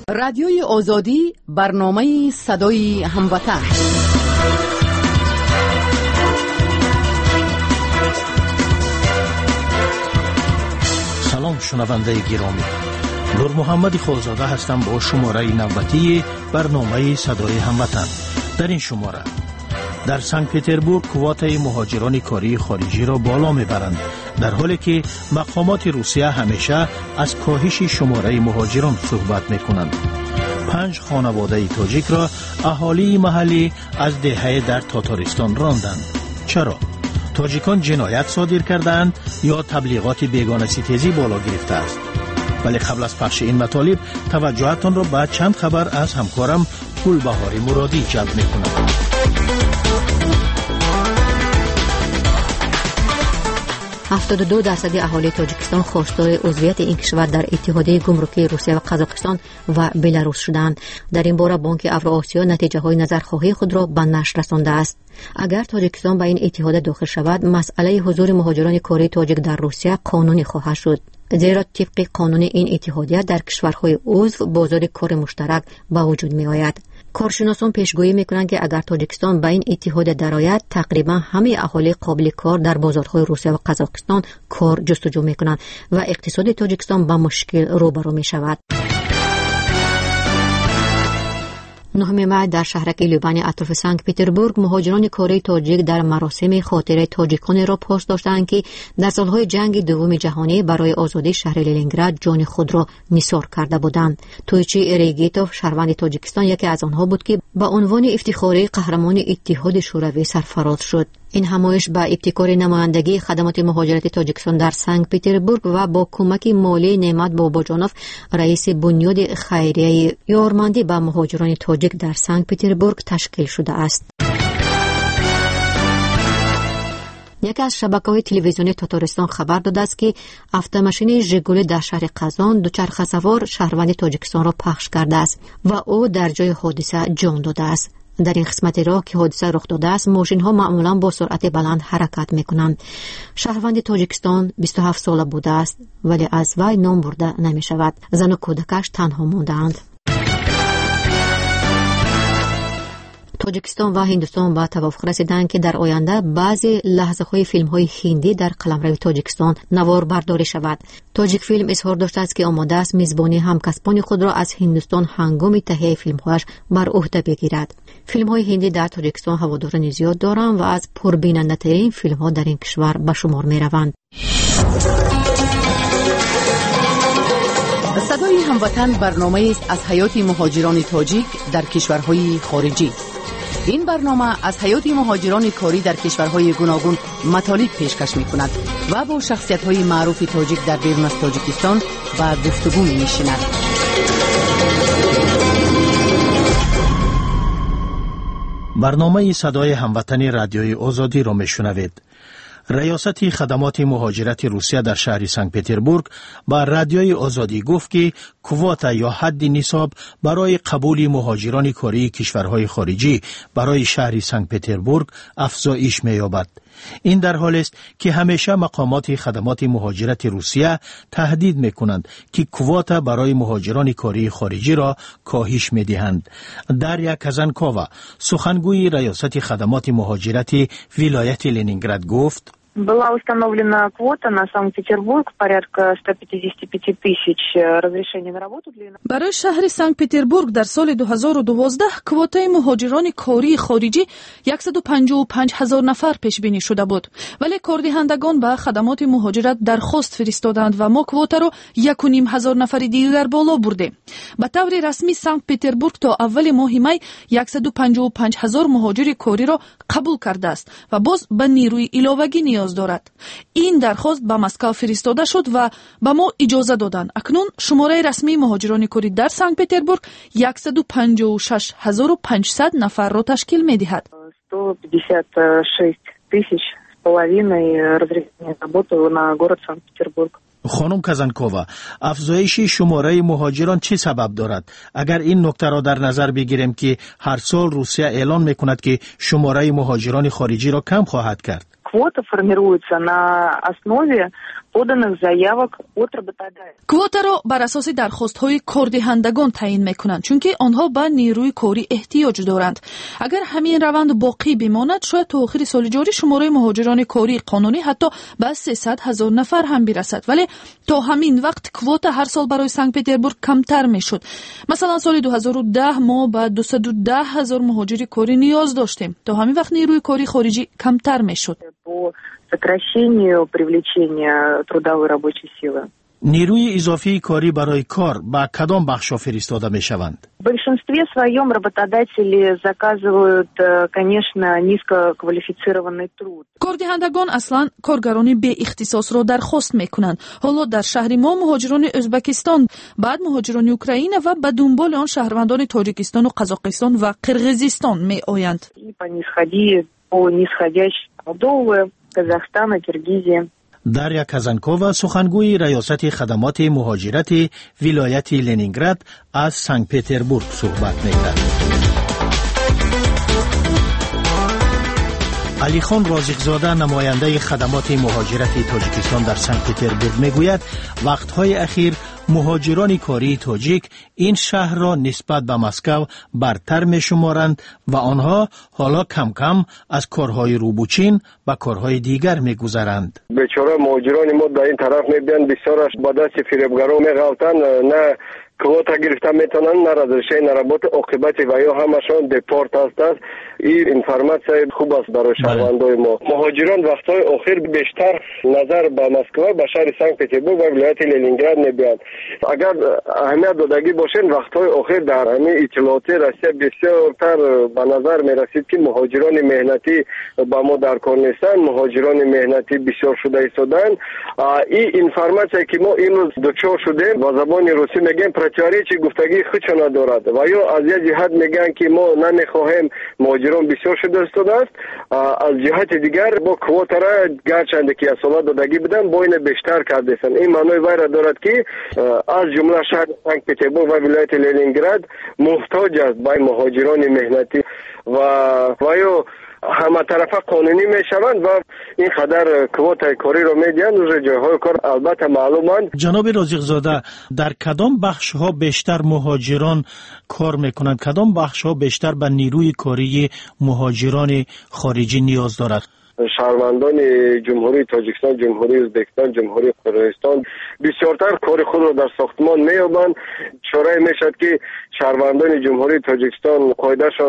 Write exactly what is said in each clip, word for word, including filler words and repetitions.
رادیوی آزادی، برنامه صدای هموطن. سلام شنونده گرامی، نور محمد خالزاده هستم با شماره نوبتی برنامه صدای هموطن. در این شماره در سنت پتربورگ قوات مهاجران کاری خارجی را بالا میبرند، در حالی که مقامات روسیه همیشه از کاهش شماره مهاجران صحبت میکنند. پنج خانواده تاجیک را اهالی محلی از دهه در تاتارستان راندند. چرا؟ تاجیکان جنایت صادر کردند یا تبلیغات بیگانه ستیزی بالا گرفته است؟ ولی قبل از پخش این مطالب توجهتان را به چند خبر از همکارم گلبهار مرادی جلب میکنم. هفتاد و دو درصد اهالی تاجیکستان خواستار عضویت این کشور در اتحادیه گمرکی روسیه و قزاقستان و بلاروس شدند. در این باره بانک اوراسیا نتیجه های نظرخواهی خود را به نشر رسانده است. اگر تاجیکستان به این اتحاد داخل شود، مسئله حضور مهاجران کاری تاجیک در روسیه قانونی خواهد شد، زیرا طبق قانون این اتحادیه در کشورهای عضو بازار کار مشترک به وجود می آید. کارشناسان پیشگویی میکنند که اگر تاجیکستان به این اتحاد درآید، تقریبا همه اهالی قابل کار در بازارهای روسیه و قزاقستان کار جستجو میکنند و اقتصاد تاجیکستان با مشکل روبرو می شود. نهم ماه در شهرک لیوبانی اطراف سنت پتربورگ مهاجران کاری تاجیک در مراسم خاطره تاجیکان را پاس داشتند که در سالهای جنگ دوم جهانی برای آزادی شهر لنینگراد جان خود را نثار کرده بودند. تویچی ریگیتوف شهروند تاجیکستان یکی از آنها بود که به عنوان افتخاری قهرمان اتحاد شوروی سرفراز شد. این همایش با ابتکار نمایندگی خدمات مهاجرت تاجیکستان در سنت پتربورگ و با کمک مالی نعمت باباجانوف رئیس بنیاد خیریه یارمندی با مهاجران تاجیک در سنت پتربورگ تشکیل شده است. یکی از شبکه‌های تلویزیونی تاتارستان خبر داده است که اتومبیل ژگولی در شهر قزان دوچرخه سوار شهروند تاجیکستان را پخش کرده است و او در جای حادثه جان داده است. در این قسمت راه که حادثه رخ داده است، ماشین ها معمولا با سرعت بلند حرکت می کنند. شهروند تاجیکستان بیست و هفت ساله بوده است، ولی از وی نام برده نمی شود. زن و کودکش تنها ماندند. تاجیکستان و هندوستان با توافق رسیدند که در آینده بعضی لحظه های فیلم های هندی در قلمرو تاجیکستان نوار برداری شود. تاجیک فیلم اظهار داشته است که آماده است میزبانی همکسبان خود را از هندوستان هنگام تهیه فیلم هایش بر عهده بگیرد. فیلم های هندی در تاجیکستان هواداران زیاد دارند و از پربیننده ترین فیلم ها در این کشور به شمار می روند. صدای هموطن برنامه است از حیات مهاجران تاجیک در کشورهای خارجی. این برنامه از حیات مهاجران کاری در کشورهای گوناگون مطالب پیشکش می‌کند و با شخصیت‌های معروف تاجیک در بیرون از تاجیکستان و گفتگو می‌نشیند. برنامه صدای هموطن رادیوی آزادی را میشنوید. ریاست خدمات مهاجرت روسیه در شهر سنت پتربورگ با رادیوی آزادی گفت که کوتا یا حد نصاب برای قبول مهاجران کاری کشورهای خارجی برای شهر سنت پتربورگ افزایش می‌یابد. این در حالی است که همیشه مقامات خدمات مهاجرت روسیه تهدید می‌کنند که کوتا برای مهاجران کاری خارجی را کاهش می‌دهند. داریا کازانکووا سخنگوی ریاست خدمات مهاجرت ولایت لنینگراد گفت: Была установлена квота на Санкт-Петербург порядка sto padesát пять тысяч разрешений на работу для برای شهر سنت پتربورگ در سال دو هزار و دوازده کوتای مهاجران کاری خارجی صد و پنجاه و پنج هزار نفر پیش بینی شده بود، ولی کاردهندگان به خدمات مهاجرت درخواست فرستادند و ما کوتا رو یک و نیم هزار نفر دیگر بالا بردیم. به طور رسمی سنت پتربورگ تا اول ماه می صد و پنجاه و پنج هزار مهاجر کاری را قبول کرده است و باز به نیروی علاوه‌ای نیاز دارد. این درخواست به مسکو فرستاده شد و به ما اجازه دادند. اکنون شماره رسمی مهاجران کاری در سنت پتربورگ صد و پنجاه و شش هزار و پانصد نفر را تشکیل می‌دهد. sto padesát шесть тысяч с половиной разрешений работы на город Санкт-Петербург. خانم کازانکووا، افزایش شماره مهاجران چه سبب دارد؟ اگر این نکته را در نظر بگیریم که هر سال روسیه اعلان میکند که شماره مهاجران خارجی را کم خواهد کرد. Квота формируется на основе поданных заявок от работодателя. квотаро бар асоси дархостҳои кордиҳандагон таъин мекунанд, чунки онҳо ба нерӯи корӣ эҳтиёҷ доранд. агар ҳамин раванд боқӣ бимонад, шояд то охири соли ҷорӣ шумораи муҳоҷирони кории қонунӣ ҳатто ба сесад ҳазор нафар ҳам бирасад. вале то ҳамин вақт квота ҳар сол барои Санкт-Петербург камтар мешуд. масалан соли ду ҳазору даҳ мо ба дусаду даҳ ҳазор муҳоҷири корӣ ниёз доштем. то ҳамин вақт нерӯи кории хориҷӣ камтар мешуд. сокращению привлечения трудовой рабочей силы. نیروی اضافی کاری برای کار با کدام بخش‌ها فرستاده می‌شوند؟ В большинстве своем работодатели заказывают, конечно, низкоквалифицированный труд. کاردهندگان اصلا کارگران بی اختصاص را درخواست میکنند. حالا در شهر ما مهاجران ازبکستان، بعد مهاجران اوکراین و به دنبال آن شهروندان تاجیکستان و قزاقستان و قرغیزستان میآیند. по нисходи по нисходящей Молдовы, Казахстана, Киргизии. дарья казанкова сухангӯи раёсати хадамати муҳоҷирати вилояти Ленинград аз Санкт Петербург суҳбат мекард. алихон розиқзода намояндаи хадамати муҳоҷирати тоҷикистон дар Санкт Петербург мегӯяд вақтҳои ахир муҳоҷирони кории тоҷик ин шаҳрро нисбат ба Москав бартар мешуморанд ва онҳо ҳоло кам-кам аз корҳои рӯбучин ба корҳои дигар мегузаранд. бечора муҳоҷирони мо дар ин тараф мебиёнд, бисёраш ба дасти фиребгаро меғалтанд, на квота гирифта метавонанд, на разрешение на работа, оқибати ва ё ҳамашон депорт ҳастанд. ин информация хуб аст барои шаҳрвандои мо. муҳоҷирон вақтҳои охир бештар назар ба Москва, ба шаҳри Санкт Петербург ва вилояти Ленинград мебиёнд. агар аҳамият додагӣ бошед, вақтҳои охир дар ҳамин иттилооти Россия бисёртар ба назар мерасид ки муҳоҷирони меҳнатӣ ба мо дар кор нестанд, муҳоҷирони меҳнатӣ бисёр шуда истоданд. ин информация ки мо имрӯз дучор шудем, ба забони русӣ мегӯем противоречие гуфтагии худшо надорад ва ё аз як ҷиҳат мегӯянд ки мо намехоҳем муҳоҷирон бисёр шуда истодааст, аз ҷиҳати дигар бо квотара гарчанде ки аз сола додагӣ буданд бо ина бештар кардесанд. ин маънои вайра дорад ки аз ҷумла шаҳри Санкт Петербург ва вилояти Ленинград муҳтоҷ аст ба муҳоҷирони меҳнатӣ ва ва ё ҳаматарафа қонунӣ мешаванд ва ин қадар квотаи кориро медиҳанд. уже ҷойҳои кор албатта маълуманд. ҷаноби розиқзода, дар кадом бахшҳо бештар муҳоҷирон кор мекунанд? кадом бахшҳо бештар ба нерӯи кории муҳоҷирони хориҷӣ ниёз дорад? шаҳрвандони ҷумҳурии Тоҷикистон, ҷумҳурии Ӯзбекистон, ҷумҳурии Қирғизистон бисёртар кори худро дар сохтмон меёбанд. чорае мешавад ки шаҳрвандони ҷумҳурии Тоҷикистон қоидашон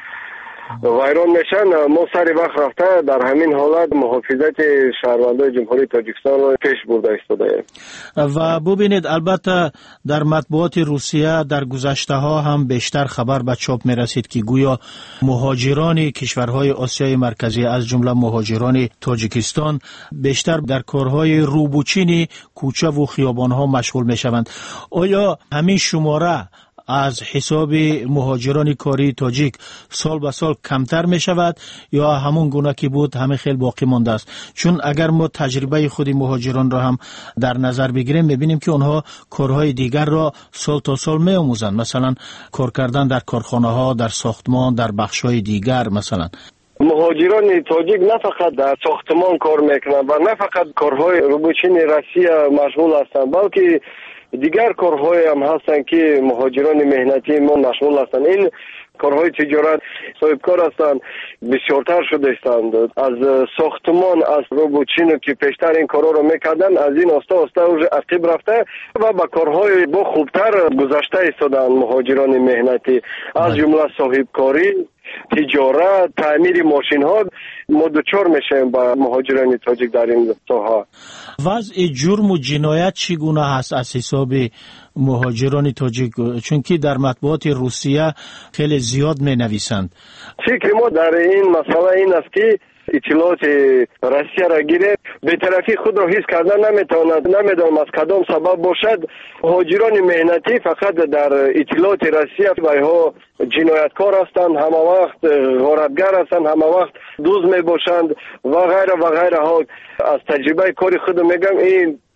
вайрон мешанд. мо сари вақт рафта дар ҳамин ҳолат муҳофизати шаҳрвандои ҷумҳурии Тоҷикистонро пеш бурда истодаем. ва бубинед, албатта дар матбуоти Русия дар гузаштаҳо ҳам бештар хабар ба чоп мерасид ки гӯё муҳоҷирони кишварҳои Осиёи марказӣ аз ҷумла муҳоҷирони Тоҷикистон бештар дар корҳои рӯбучини кӯчаву хиёбонҳо машғул мешаванд. оё ҳамин шумора аз ҳисоби муҳоҷирони кории тоҷик сол ба сол камтар мешавад ё ҳамон гуна ки буд ҳамин хел боқӣ мондааст? чун агар мо таҷрибаи худи муҳоҷиронро ҳам дар назар бигирем, мебинем ки онҳо корҳои дигарро сол то сол меомӯзанд, масалан кор кардан дар корхонаҳо, дар сохтмон, дар бахшҳои дигар. масалан муҳоҷирони тоҷик на фақат дар сохтмон кор мекунанд ва на фақат корҳои рӯбучини Россия машғул ҳастанд, балки дигар корҳое ҳам ҳастанд ки муҳоҷирони меҳнатии мо машғул ҳастанд. ин корҳои тиҷорат соҳибкор ҳастанд, бисёртар шудастанд. аз сохтмон, аз рӯбучину ки пештар ин корҳоро мекарданд, аз ин оста оста уже ақиб рафта ва ба корҳои бо хубтар гузашта истоданд муҳоҷирони меҳнатӣ, аз ҷумла соҳибкорӣ, тиҷорат, таъмири мошинҳо. мо дучор мешавем ба муҳоҷирони тоҷик дар ин соҳа. вазъи ҷурму ҷиноят чӣ гуна ҳаст аз ҳисоби муҳоҷирони тоҷик? чунки дар матбуоти Русия хеле зиёд менависанд. фикри мо дар ин масъала ин аст ки иттилооти Россияро гирем, бетарафии худро ҳис кардан наметавонад. намедонам аз кадом сабаб бошад. муҳоҷирони меҳнатӣ фақат дар иттилооти Россия байҳо ҷинояткор ҳастанд, ҳама вақт ғоратгар ҳастанд, ҳама вақт дуз мебошанд ва ғайра ва ғайраҳо. аз таҷрибаи кори худам мегӯям, ин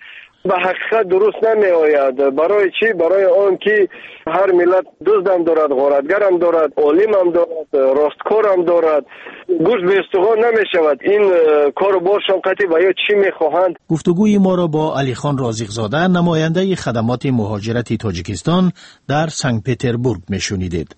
به حقیقت درست نمی آید. برای چی؟ برای آن که هر ملت دزدم دارد، غارتگرم دارد، عالمم دارد، راستکارم دارد. گوشت به استخوان نمی شود. این کار باشان قطعی و یا چی می خواهند. گفتگوی ما را با علی خان رازق‌زاده، نماینده خدمات مهاجرتی تاجیکستان در سنت پتربورگ میشنیدید.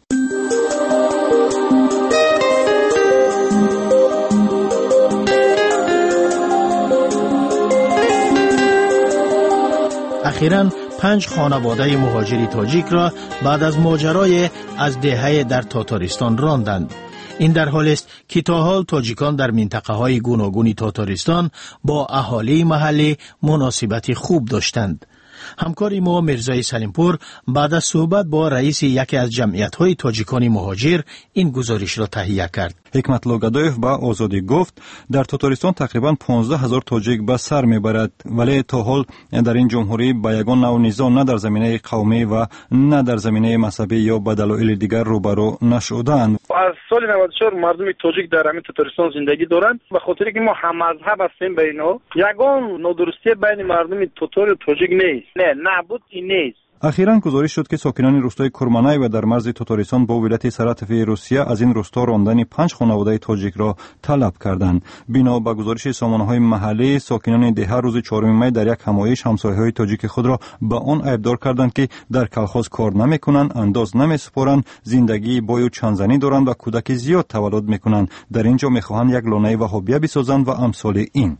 اخیراً پنج خانواده مهاجری تاجیک را بعد از ماجرای از دهه در تاتارستان راندند. این در حالی است که تا حال تاجیکان در منطقه‌های گوناگون تاتارستان با اهالی محلی مناسبت خوب داشتند. همکاری ما مرزای سلیمپور بعد از صحبت با رئیس یکی از جمعیت‌های تاجیکان مهاجر این گزارش را تهیه کرد. حکمت لوگادویف با آزادی گفت در تاتارستان تقریباً پانزده هزار تاجیک به سر میبرد، ولی تا حال در این جمهوری با یگان نوع نزاع نه در زمینه قومی و نه در زمینه مذهبی یا به دلایل دیگر روبرو نشدند. از سال نود و چهار مردم تاجیک در همین تاتارستان زندگی دارند، به خاطر که ما هم مذهب هستیم به اینا. یگان نادرستی بین مردم تاتار و تاجیک نیست. نه نبود این نیست. اخیراً گزارش شد که ساکنان روستای کرمانای و در مرز تاتارستان با ولایت سراتفی روسیه از این روستا راندن پنج خانواده تاجیک را طلب کردند. بنا به گزارش سامانه‌های محلی، ساکنان ده روز چهارم می در یک همایش همسایه‌های تاجیک خود را به آن عیبدار کردند که در کلخاز کار نمی‌کنند، انداز نمی‌سپارند، زندگی بای و چندزنی دارند و کودک زیاد تولد می‌کنند. در اینجا می‌خواهند یک لانه وهابیه بسازند و امثال این.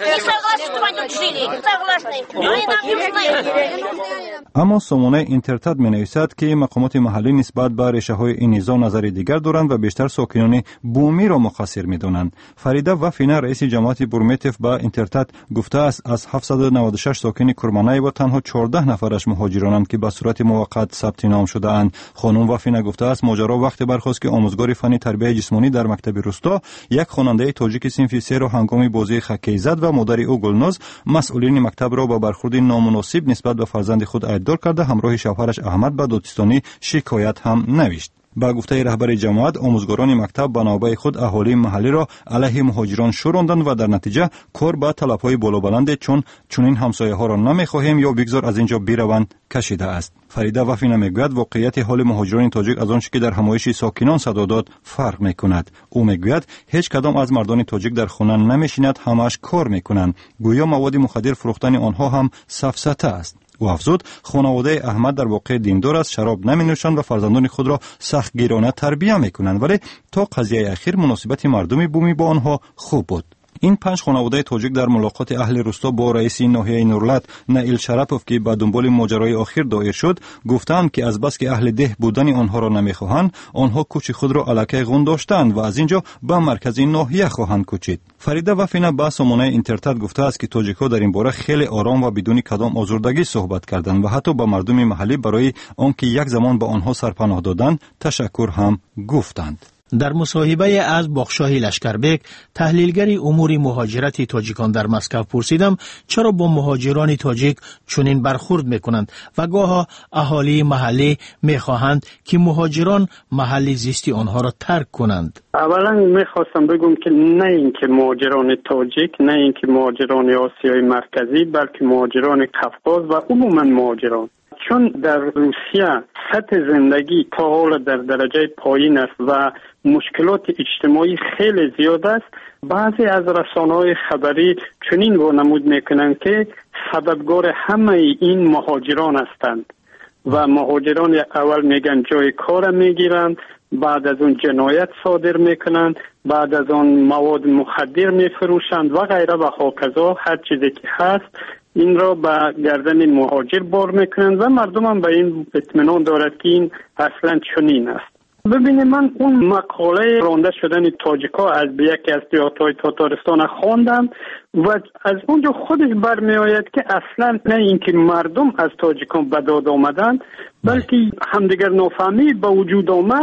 اما سامانه اینترتد می نویسد که مقامات محلی نسبت به ریشه های این نزاع نظر دیگر دارند و بیشتر ساکنان بومی را مقصر می دانند. فریده وفینه رئیس جماعت بورمیتف با اینترتد گفته است از هفتصد و نود و شش ساکن کرمانای با تنها چهارده نفرش مهاجرانند که به صورت موقت ثبت نام شده اند. خانم وفینه گفته است ماجرا وقتی برخاست که آموزگار فنی تربیت جسمانی در مکتب روستا یک خواننده تاجیک صنف سه را هنگام بازی خکی زد و مادر او گلناز مسئولین مکتب را با برخورد نامناسب نسبت به فرزند خود عیبدار کرده همراه شوهرش احمد به دادستانی شکایت هم نوشت. با گفته رهبر جماعت، آموزگاران مکتب به نوبه خود اهالی محلی را علیه مهاجران شوراندند و در نتیجه کار به طلب‌های بالابلند چون چنین همسایه‌ها را نمی‌خواهیم یا بگذار از اینجا بروند کشیده است. فریده وفینه میگوید واقعیت حال مهاجران تاجیک از آنچه که در همایش ساکنان صدا داد فرق می‌کند. او میگوید هیچ کدام از مردان تاجیک در خانه نمی‌شینند، همش کار می‌کنند. گویا مواد مخدر فروختن آنها هم سفسطه است. او افزود خانواده احمد در واقع دیندار است، شراب نمی نوشند و فرزندان خود را سخت گیرانه تربیت می کنند، ولی تا قضیه اخیر مناسبت مردم بومی با آنها خوب بود. این پنج خانواده تاجیک در ملاقات اهل روستا با رئیس ناحیه نورلت نائیل شرپوف که به دنبال ماجرای اخیر دایر شد گفتند که از بس که اهل ده بودن آنها را نمیخواهند، آنها کوچ خود را علاقه غون داشتند و از اینجا به مرکز ناحیه خواهند کوچید. فریده وفینه با سامانه اینترتد گفته است که تاجیک‌ها در این باره خیلی آرام و بدون کدام آزردگی صحبت کردند و حتی با مردم محلی برای آنکه یک زمان به آنها سرپناه دادند تشکر هم گفتند. در مصاحبه از باخشاه لشکربک، تحلیلگر امور مهاجرت تاجیکان در مسکو پرسیدم چرا با مهاجران تاجیک چنین برخورد میکنند و گاها اهالی محلی میخواهند که مهاجران محل زیستی آنها را ترک کنند. اولا میخواستم بگم که نه اینکه مهاجران تاجیک، نه اینکه مهاجران آسیای مرکزی، بلکه مهاجران قفقاز و عموما مهاجران، چون در روسیه سطح زندگی تا حالا در درجه پایین است و مشکلات اجتماعی خیلی زیاد است. بعضی از رسانه‌های خبری چنین وانمود میکنند که سببگار همه این مهاجران هستند و مهاجران اول میگن جای کار میگیرند، بعد از اون جنایت صادر میکنند، بعد از اون مواد مخدر میفروشند و غیره و هاکذا هر چیزی که هست این را به گردن مهاجر بار میکنند و مردم هم به این اطمینان دارد که این اصلا چنین است. ببینید من اون مقاله رانده شدن تاجیک‌ها از یکی از دیاتای تاتارستان خواندم و از اونجا خودش برمی آید که اصلا نه اینکه مردم از تاجیکان به داد آمدند، بلکه همدیگر نافهمی به وجود آمد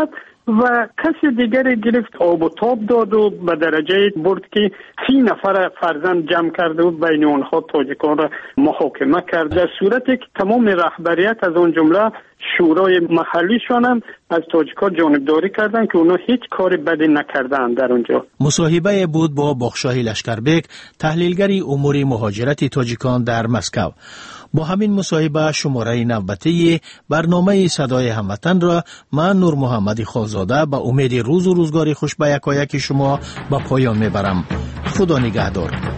و کسی دیگری گرفت آب و تاب داد و به درجه برد که سی نفر فرزند جمع کرده و بین اونها تاجیکان را محاکمه کرد، در صورتی که تمام رهبریت از اون جمله شورای محلیشان هم از تاجیکان جانبداری کردن که اونا هیچ کاری بدی نکردن در اونجا. مصاحبه بود با باخشاه لشکربک، تحلیلگری امور مهاجرت تاجیکان در مسکو. با همین مصاحبه شماره نوبتی برنامه صدای هموطن را من نور محمد خالزاده به امید روز و روزگار خوش به یکایک شما به پایان میبرم. خدا نگهدار.